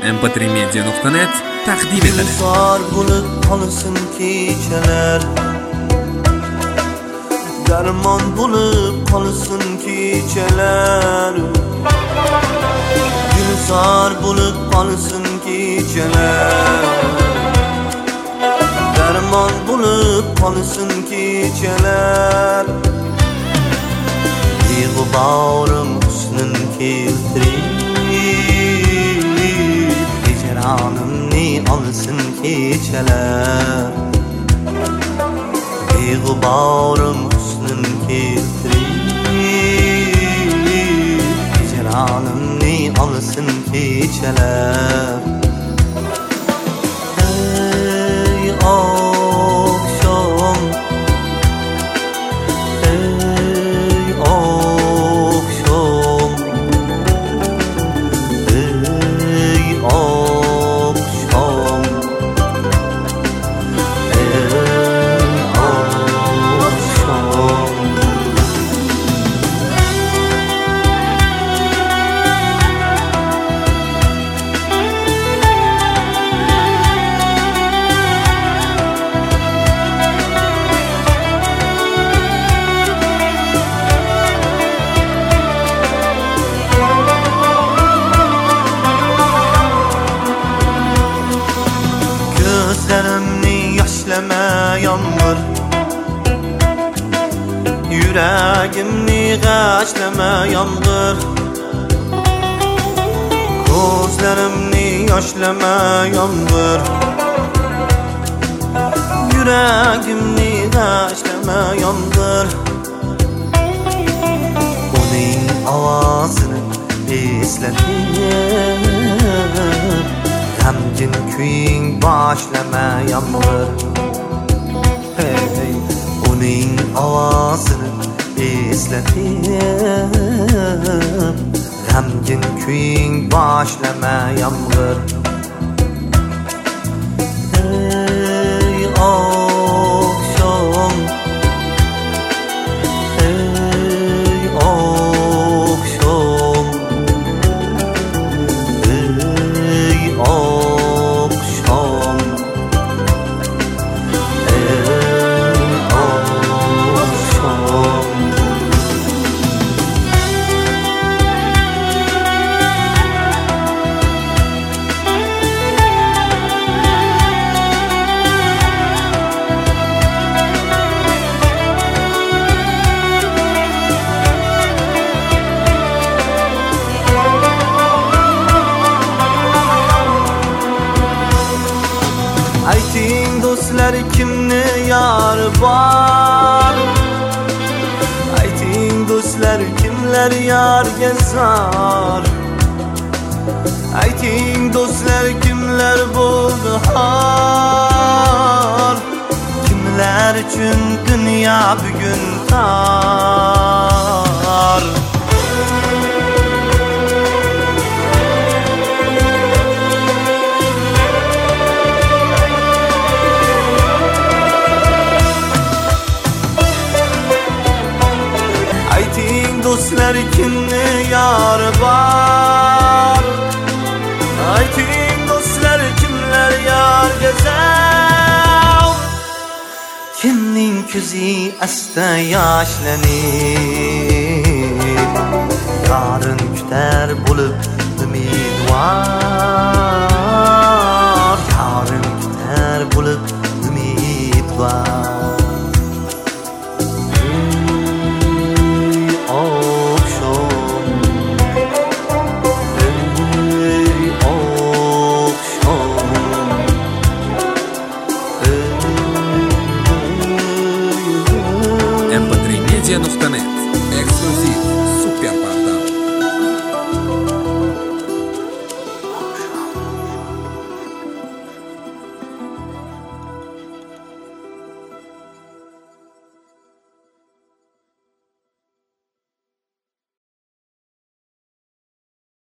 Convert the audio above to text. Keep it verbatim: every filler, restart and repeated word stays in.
em p tre media nuqta net taqdim etadi. Gulzor bo'lib qolsin kechalar, darmon bo'lib qolsin kechalar. Gulzor bo'lib qolsin kechalar, darmon bo'lib qolsin kechalar. Beg'uborim husnin keltirib, hijronimni olsin kechalar. Beg'uborim husnin keltirib, hijronimni olsin kechalar. Ey oqshom, ey oqshom, ey oqshom, ey oqshom. Gözlerimni yaşlama yağmur, yüreğimni g'ashlama yağmur. Gözlerimni yaşlama yağmur, yüreğimni g'ashlama yağmur. Uning ovozini eslatib, Gamgin kuying boshlama yomg'ir. Hey, uning ovozini eslatib, Gamgin kuying boshlama yomg'ir. Hey oqshom, hey oqshom, ey oqshom, ey oqshom. Ayting do'stlar, kimni yor bor? Ayting do'stlar, kimlar yorga zor? Ayting do'stlar, kimlar bo'ldi xor? Kimlar uchun dunyo bugun tor? Ayting do'stlar, kimni yor bor? Ayting do'stlar, kimlar yorga zor? Kimning ko'zi asta yoshlanib, yorin kutar bo'lib